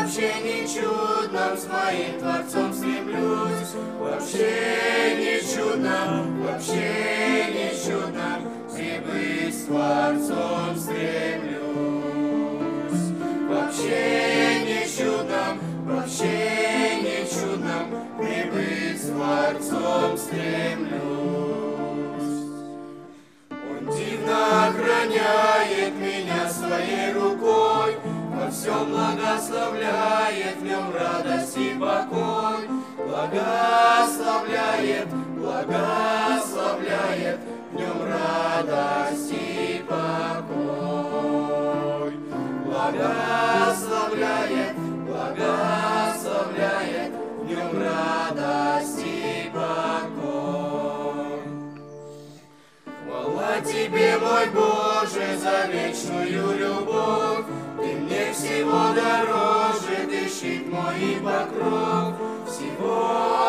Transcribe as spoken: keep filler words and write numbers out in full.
общении чудном с моим Творцом стремлюсь. В общении чудном, в общении чудном прибыть с Творцом стремлюсь. В общении чудном, в общении чудном прибыть с Творцом стремлюсь. Он дивно охраняет меня своей рукой, во всем благословляет, в нем радость и покой. Благословляет, благословляет, в нем радость и покой. Благословляет, благословляет, в нем радость и покой. Хвала Тебе, мой Боже, за вечную любовь. Ты мне всего дороже, Ты щит мой и покров. Всего